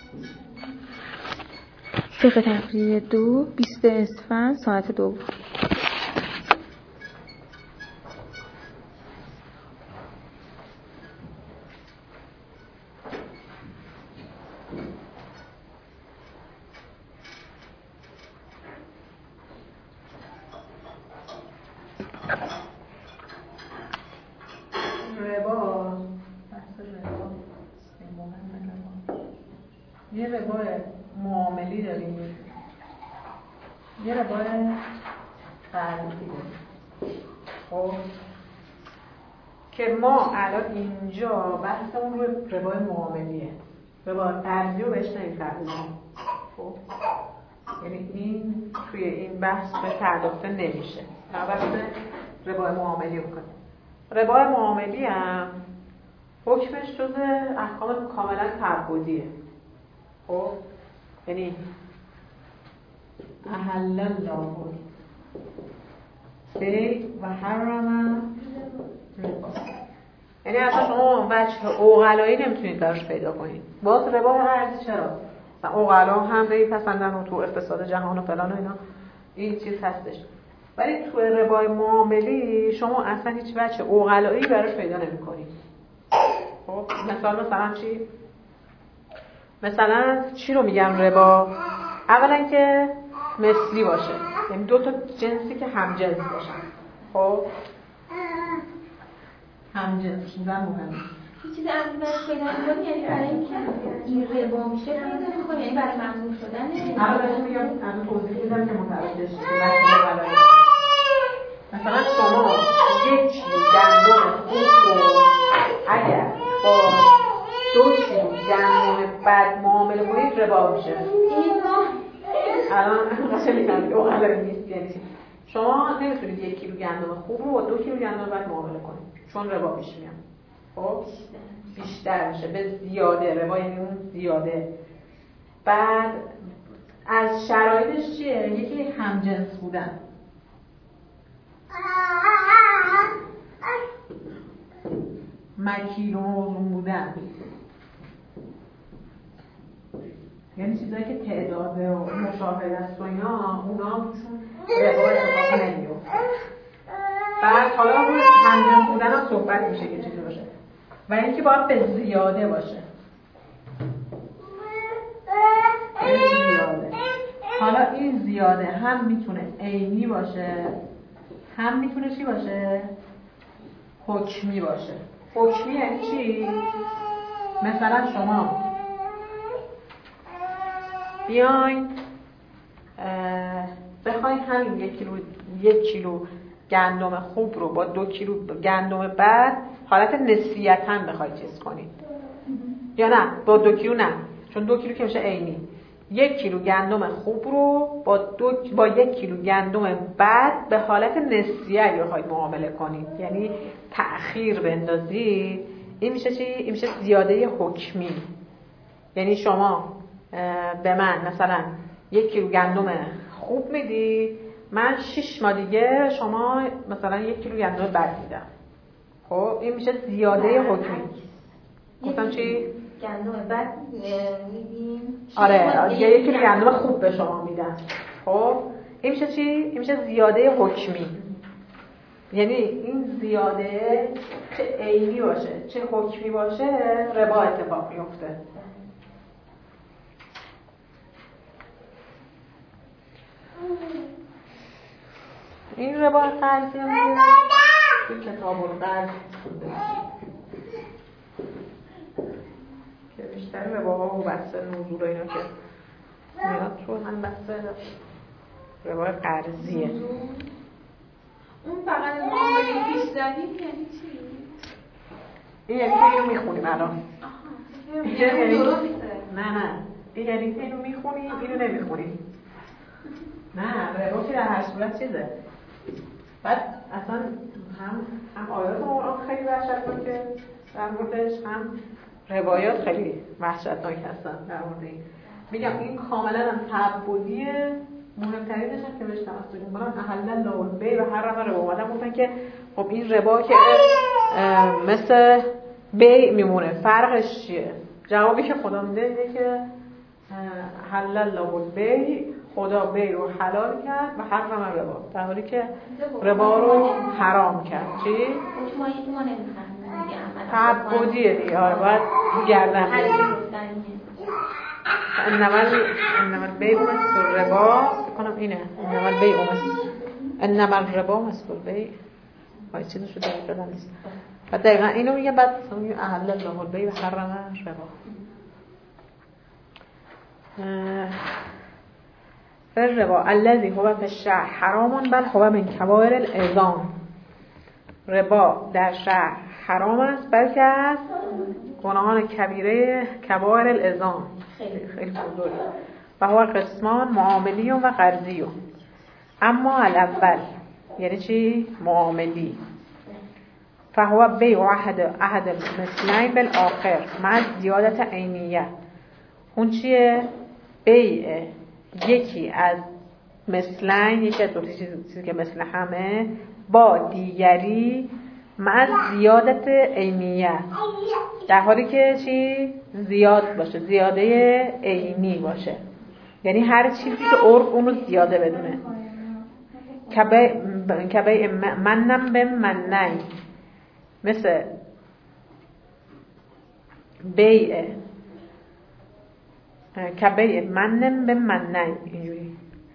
فقه تقریری 2 20 اسفند ساعت 2. یه ربای معاملی داریم، یه ربای قرضی داریم. خب که ما الان اینجا بحثمون رو ربای معاملیه. ربای قرضی رو بهش نمی‌پردازیم. خب یعنی این توی این بحث به پرداخته نمیشه. البته ربای معاملی می‌کنه. ربای معاملی هم حکمش جز احکام کاملا تعبدیه. خب یعنی احل الله بی و حرم ربا، یعنی اصلا شما وجه عقلایی نمیتونید براش پیدا کنید. باز ربا ارزی چرا؟ مثلا عقلا هم نمیپسندن و تو اقتصاد جهان و فلان و اینا این چیز هستش، ولی تو ربای معاملی شما اصلا هیچ وجه عقلایی براش پیدا نمیکنید. خب مثلا چی؟ مثلا چی رو میگم ربا؟ اولا که مثلی باشه، یعنی دو تا جنسی که همجنس باشن. خب همجنس بودن مهمه. یه چیز عملی براش پیدا می‌کنی، یعنی برای اینکه این ربا میشه پیدا می‌کنی، یعنی برای ممنوع شدن. الان میگم الان توضیح میدم که متوجه شید. مثلا شما یک کیلو گندم خوب رو اگر با 2 کیلو گندم بد معامله کنید ربا میشه. الان قشنگ میگم اوغلا نیست، یعنی شما نمیتونید 1 کیلو گندم خوب رو با 2 کیلو گندم بد معامله کنید، چون ربا پیش میاد. خب بیشتر میشه، به زیاده. ربا یعنی اون زیاده. بعد از شرایطش چیه؟ یکی همجنس بودن، مکیل و موزون بودن، یعنی چیزایی که تعداده و مشابه است و اینا، اونا چون ربا اتفاق نمیفته. بعد حالا روی همجنس بودن هم صحبت میشه که چیزی باشه، و اینکه باید به زیاده باشه. زیاده. حالا این زیاده هم میتونه عینی باشه، هم میتونه چی باشه؟ حکمی باشه. حکمی یعنی چی؟ مثلا شما بیاین بخواین همین 1 کیلو گندم خوب رو با 2 کیلو گندم بد حالت نسبیتاً بخواید چیز کنید، یا نه با 2 کیلو نه، چون 2 کیلو که میشه عینی. 1 کیلو گندم خوب رو با 1 کیلو گندم بد به حالت نسبیه بخواید معامله کنید، یعنی تأخیر بندازید. این میشه چی؟ این میشه زیاده حکمی. یعنی شما به من مثلا 1 کیلو گندم خوب میدی، من 6 ماه دیگه شما مثلا 1 کیلو گندم بد میدم. خب این میشه زیاده حکمی. گفتم چی؟ گندم بد میدیم. آره، 1 کیلو گندم خوب به شما میدم. خب این میشه چی؟ این میشه زیاده حکمی. یعنی این زیاده چه عینی باشه چه حکمی باشه ربا اتفاق میفته. این ربا قرضی هم توی کتاب القرض که بیشتر رباها و بحث نزول و اینا که میاد تو هم بحث ربا قرضیه. اون فقط معامله پیش زدیم یعنی چی؟ این یعنی که اینو میخونیم الان. یعنی نه این یعنی که اینو میخونیم اینو نمیخونیم. نه ربا که در هر صورت چیزه. بعد اصلا هم آیات قرآن خیلی وحشتناکه که در موردش، هم روایات خیلی وحشتناک هستن در مورد این. میگم این کاملا هم تعبدیه. مهمترینش هم که بهش توسط میکنن احل الله البیع و حرم ربا. اومدن گفتن که خب این ربا که مثل بیع میمونه، فرقش چیه؟ جوابی که خدا میده اینه که حلل الله البیع، خدا بیع رو حلال کرد و حرم ربا، در حالی که ربا رو حرام کرد. چی؟ ما نمی‌فهمیم تعبدیه دیگه، باید گردن انما البیع مثل الربا، فکر کنم اینه، انما الربا مثل البیع، چیزشو دقیق یادم نیست. و دقیقا اینو میگه، بعد احل الله البیع و حرم ربا. الربا الذي هو في الشرع حرام بل هو من کبائر الاعظام. ربا در شرع حرام است بلکه از گناهان کبیره کبائر الاعظام، خیلی بزرگه. و هو قسمان معاملی و قرضی. اما الاول یعنی چی؟ معاملی. فهو بیع احد مثلین بالآخر مع زیادت عینیه. اون چیه؟ بیع یکی از مثلین، یکی از دو چیزی که مثل همه، با دیگری مع زیادت عینیه، در حالی که چی؟ زیاد باشه، زیاده عینی باشه، یعنی هر چیزی که عرف اونو زیاده بدونه. کبیع منم به منن، مثل بیع کبیع منم به منن، اینجوری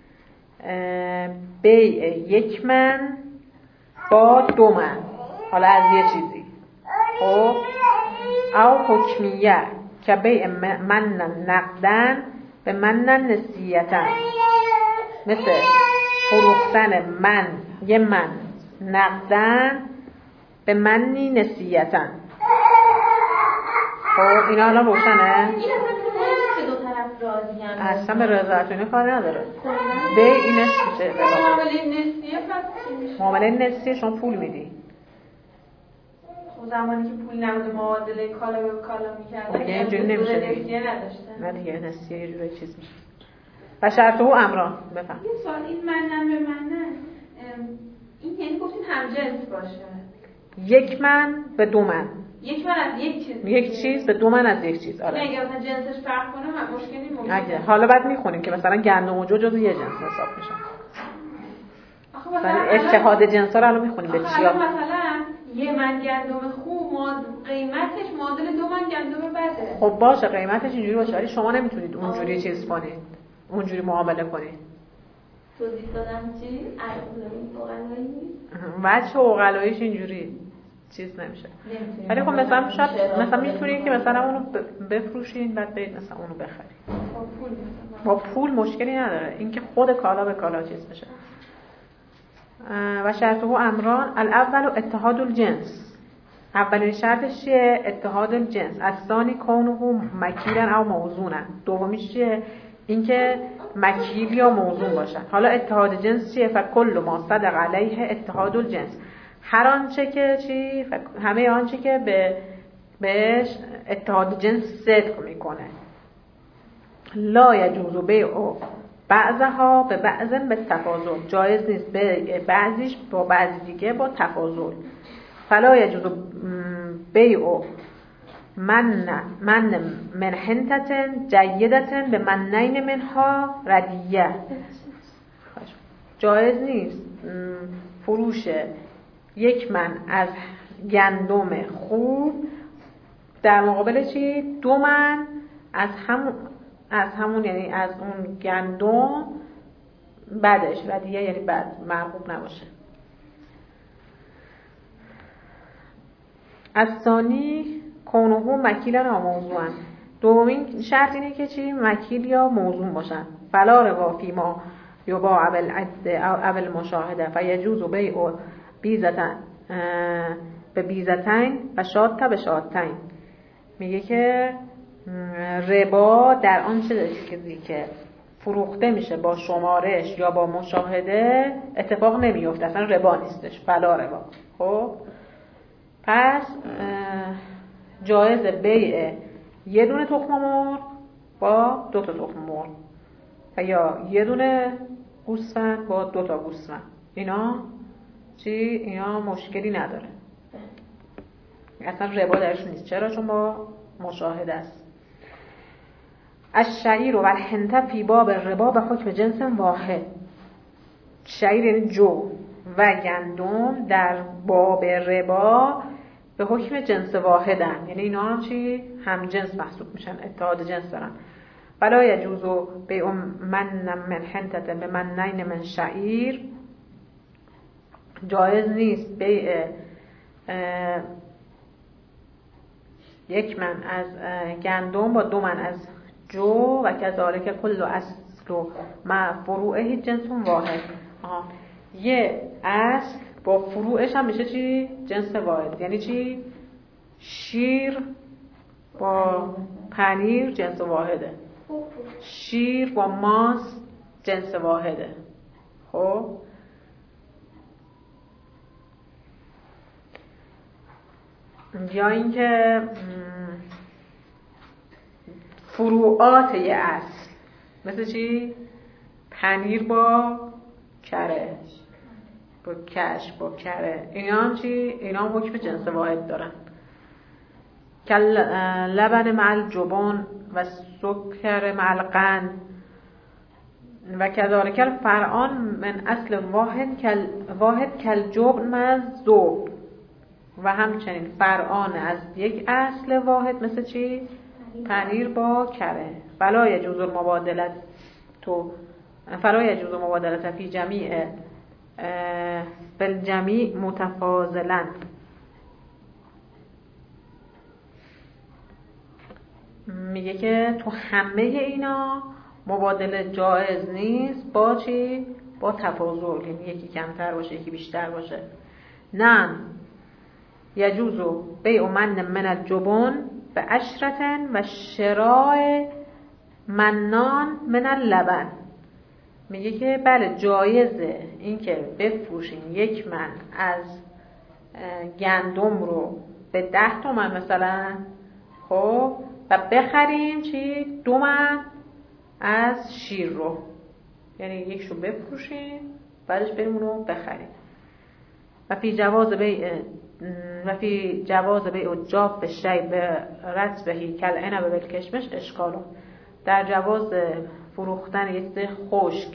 بیع یک من با دو من، حالا از یه چیزی. خب او حکمیه کبیع منن نقدن به منن نسیتن، مثل فروختن من یه من نقدن به منی نسیتن. خب اینا الان روشنه؟ اصلا به رضایت اینو کار نداره. به اینش میشه معامله نسیه. شما پول میدی، زمانی که پول نبوده معادله کالا به کالا میکردن، یه اینجوری نمیشه نسیه نداشتن. نه دیگه، نسیه یه جوری چیز میشه. و شرطه او امران. بفهم یه سوال، این منن به منن، این یعنی گفتین همجنس باشه؟ یک من به دو من، یک من از یک چیز به دو من از یک چیز. آره اگه مثلا جنسش فرق کنه هم مشکلی ممکنه. اگه حالا بعد میخونیم که مثلا گندم و جو جزو یه جنس حساب میشن. مثلا اتحاد جنسا رو الان میخونیم به چیا. مثلا یه من گندم خوب قیمتش معادل دو من گندم بده. خب باشه قیمتش اینجوری باشه، ولی شما نمیتونید اونجوری چیز کنید، اونجوری معامله کنید. توضیح دادم چی؟ بچه عقلاییش اینجوری چیز نمیشه. ولی خب مثلا شاید مثلا میتونید که مثلا اونو بفروشین بعد برید مثلا اونو بخرید. با پول مشکلی نداره، اینکه خود کالا به کالا چیز میشه. و شرطه امران، الاول اتحاد الجنس، اولین شرطش چیه؟ اتحاد الجنس. الثانی کونه مکیلا او موزونا، دومیش چیه؟ اینکه مکیل یا موزون باشن. حالا اتحاد جنس چیه؟ فکل ما صدق علیه اتحاد الجنس، هر آنچه که چی؟ همه آنچه که بهش اتحاد جنس صدق میکنه. لا یجوز بیع بعضها به بعض به تفاضل، جایز نیست به بعضیش با بعضی دیگه با تفاضل. فلا یجوز بیع من حنتتن جیدتن به منین منها ردیه، جایز نیست فروش یک من از گندم خوب در مقابل چی؟ دو من از همون یعنی از اون گندم بدش، ردیه یعنی بد، مرغوب نباشه. از ثانی کونه مکیلا و موضوعا، دومین شرط اینه که چی؟ مکیل یا موضوع باشن. فلا ربا فیما یباع بالعد او المشاهده فیجوز بیع بیزتن به بیزتین و شاطه به شاطین. میگه که ربا در آن چیزی که فروخته میشه با شمارش یا با مشاهده اتفاق نمیفته، اصلا ربا نیستش، فلا ربا. خب پس جایز بیع یه دونه تخم مرغ با دو تا تخم مرغ یا یه دونه گوسفند با دو تا گوسفند. اینا چی؟ اینا مشکلی نداره، اصلا ربا درش نیست. چرا؟ چون با مشاهده است. الشعیر و الحنطه فی باب الربا به حکم جنس واحد. شعیر یعنی جو و گندم در باب ربا به حکم جنس واحدن، یعنی اینا هم چی؟ هم جنس محسوب میشن، اتحاد جنس دارن. ولا یجوز بیع من من حنطه به منین من شعیر، جایز نیست بیع یک من از گندم با 2 من از جو و کذالک کل اصل و مع فروعه جنس واحد. یه اصل با فروعش هم میشه چی؟ جنس واحد. یعنی چی؟ شیر با پنیر جنس واحده، شیر با ماست جنس واحده. خب یا اینکه فروعات یه اصل، مثل چی؟ پنیر با کره، با کش، با کره، اینا هم چی؟ اینا هم حکم جنس واحد دارن. کل لبن مع الجبن و سکر مع القند و کذالک الفرعان من اصل واحد کل جبن مع الذوب، و همچنین فرعان از یک اصل واحد مثل چی؟ پنیر با کره. فلا یجوز المبادلت فی جمیع بالجمیع متفاضلا. میگه که تو همه اینا مبادله جایز نیست با چی؟ با تفاضل، یعنی یکی کمتر باشه یکی بیشتر باشه. نه یجوز بیع من الجبن به عشرة و شراء منان من اللبن. میگه که بله جایزه این که بفروشین 1 من از گندم رو به 10 تومن مثلا، خب، و بخریم چی؟ 2 من از شیر رو، یعنی یکشو بفروشیم بعدش بریم اونو بخریم. و فی جواز بیع جاب به شی به رطبهی کل عنب بالکشمش اشکالو. در جواز فروختن یک چیز خشک،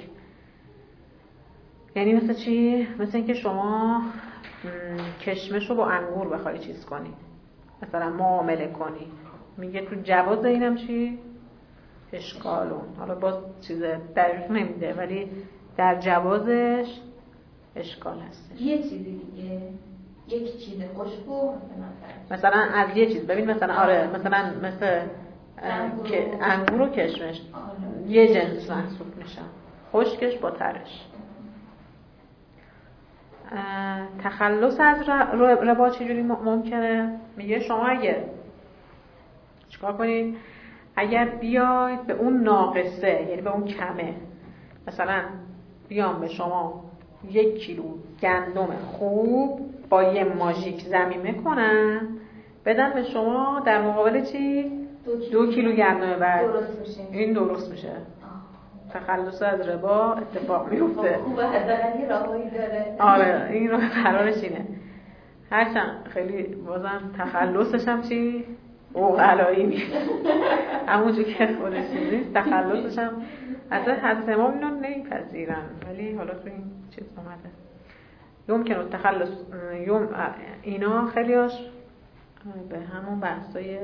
یعنی مثل چی؟ مثل اینکه شما کشمش رو با انگور بخوای چیز کنی، مثلا معامله کنی، میگه تو جواز اینم چی؟ اشکالون. حالا باز چیز دقیق نمیده ولی در جوازش اشکال هست. یه چیزی دیگه، یک چیز خشکو مثلا از یه چیز، ببین مثلا آره مثلا مثل که انگور و کشمش یه جنس محسوب میشن، خشکش با ترش. تخلص از ربا چجوری ممکنه؟ میگه شما اگه چیکار کنید؟ اگر بیاید به اون ناقصه، یعنی به اون کمه، مثلا بیام به شما 1 کیلو گندم خوب با یه ماژیک ضمیمه کنن بدن به شما، در مقابل چی؟ 2 کیلو گندم بعد این درست میشه. تخلص از ربا اتفاق میفته. خوبه، حداقل یه راهی داره. آره این راه قرارش اینه. هرچند خیلی بازم تخلصش هم چی؟ اوغلایی میشه. همونجور که خودش نیست تخلصش هم اصلا حضرت امام اینو نمیپذیرن، ولی حالا تو این چیز اومده یمکن التخلص. اینا خیلیاش به همون بحثای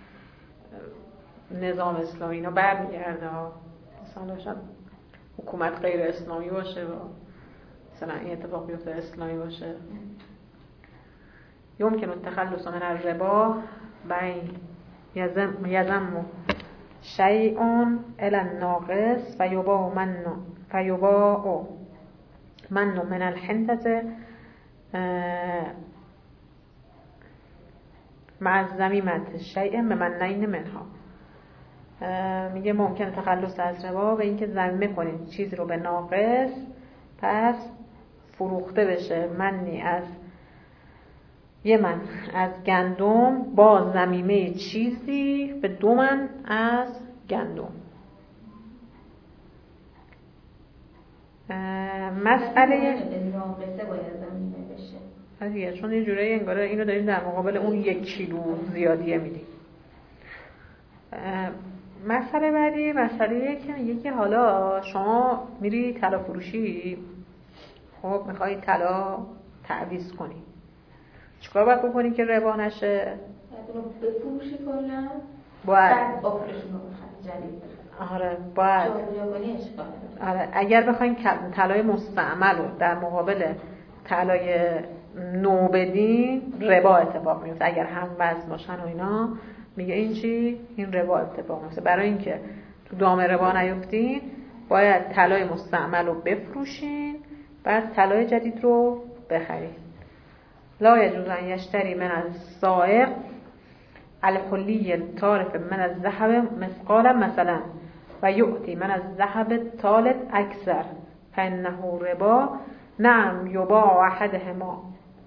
نظام اسلامی اینا برمیگرده. مثلا شاید حکومت غیر اسلامی باشه و مثلا این اتفاق بیفته اسلامی باشه. یمکن التخلص من الربا بین یزم شیء الی الناقص فیباع من من الحنطة مع الذمیمة شیء بمنین منها. میگه ممکنه تخلص از ربا به اینکه ضمیمه کنید چیزی رو به ناقص، پس فروخته بشه منی از 1 من از گندم با ضمیمه چیزی به 2 من از گندم. مسئله ناقصه باید ضمیمه بشه دیگه، چون یه جوری انگاره اینو داریم در مقابل اون 1 کیلو زیادیه میدیم. مسئله بعدی مسئله که میگه که حالا شما میری طلا فروشی، خب میخوای طلا تعویض کنی، چیکار باید بکنی که ربا نشه؟ باید بفروشی کلا، باید آفرشون رو بخری جدید. آره باید. آره اگر بخواین طلای مستعمل رو در مقابل طلای نو بدین ربا اتفاق میفته. اگر هم وزن باشن و اینا میگه این چی؟ این ربا اتفاق میفته. برای اینکه تو دام ربا نیفتین باید طلای مستعمل رو بفروشین بعد طلای جدید رو بخرین. لا یجوز ان یشتری من السائق الحلی الطارف من الذهب مثقالا مثلا و یؤتی من الذهب الطالب اکثر فانه ربا نعم یباع احدهما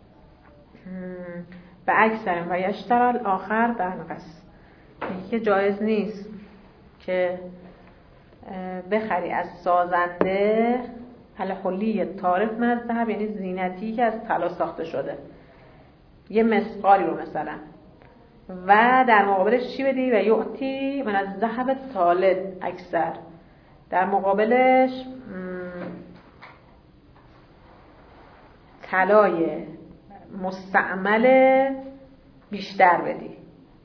به اکثر و یشتری الاخر بنقص. میگه که جایز نیست که بخری از سازنده الحلی طارف من الذهب، یعنی زینتی که از طلا ساخته شده، یه مثقالی رو مثلا، و در مقابلش چی بدی؟ و یعطی من از ذهب طالب اکثر، در مقابلش طلای مستعمل بیشتر بدی.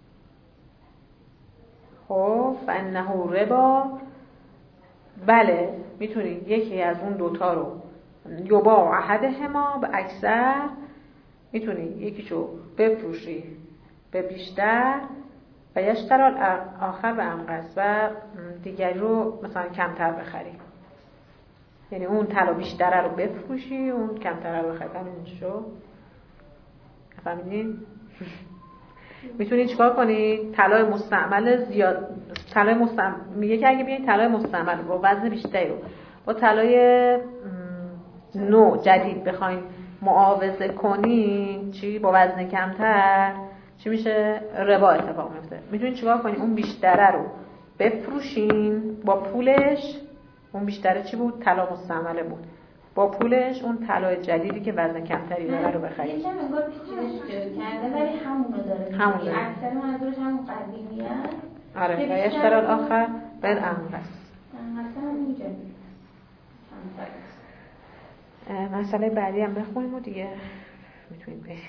خب فانه ربا، بله میتونی یکی از اون دوتا رو یباع احدهما به اکثر، میتونی یکیشو بفروشی به بیشتر و یشتری آخر به انقص و دیگری رو مثلا کمتر بخری، یعنی اون طلا بیشتره رو بفروشی اون کمتره رو بخری. همین شو فهمیدین؟ میتونی چیکار کنی؟ طلای مستعمل زیاد، طلای مستعمل میگه که اگه بیاین طلای مستعمل با وزن بیشتری رو با طلای نو جدید بخواین معاوضه کنین چی با وزن کمتر، چی میشه؟ ربا اتفاق میفته. میتونین چیکار کنین؟ اون بیشتره رو بفروشین با پولش، اون بیشتره چی بود؟ طلا مستعمله بود، با پولش اون طلای جدیدی که وزن کمتری داره رو بخرید. یکم انگار پیچیده‌اش کرده ولی همون رو داره. همون داره. اکثر منظورش همون قدیمیه. آره و یشتری آخر بل انقص. مثلا اینجا. مسئله بعدی هم بخونیم و دیگه میتونیم بریم.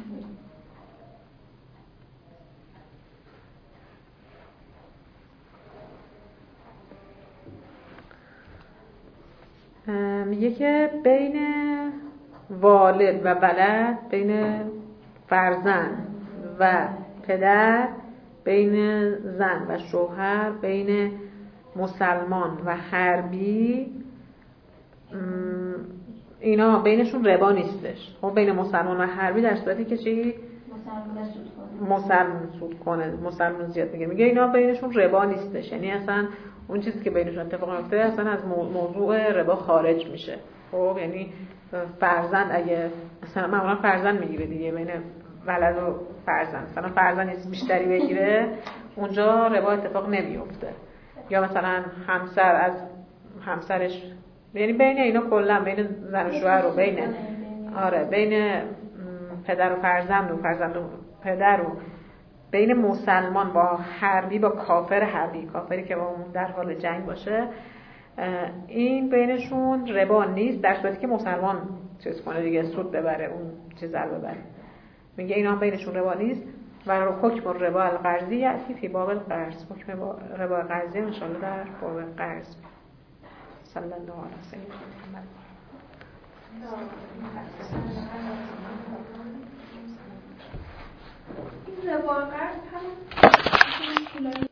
میگه که بین والد و ولد، بین فرزند و پدر، بین زن و شوهر، بین مسلمان و حربی، اینا بینشون ربا نیستش. خب بین مسلمان و حربی در صورتی که چی؟ مسلمان سود کنه، مسلمان زیاد میگه اینا بینشون ربا نیستش، یعنی اصلا اون چیزی که بینشون اتفاق میفته اصلا از موضوع ربا خارج میشه. خب یعنی فرزند اگه مثلا معمولا فرزند میگیره دیگه، بین ولد و فرزند مثلا فرزند بیشتری بگیره اونجا ربا اتفاق نمیفته. یا مثلا همسر از همسرش، یعنی بین اینا کلا بین زن و شوهر و بین بین پدر و فرزند و فرزند و پدر و بین مسلمان با حربی با کافر حربی، کافری که با اون در حال جنگ باشه، این بینشون ربا نیست در صورتی که مسلمان چیز کنه دیگه، سود ببره، اون چیز رو ببره. میگه اینا بینشون ربا نیست و حکم ربا القرضی یأتی فی باب القرض، حکم ربا قرضی ان شاء الله در باب قرض. صلی الله علیه سیدنا محمد. این ربا قرض هم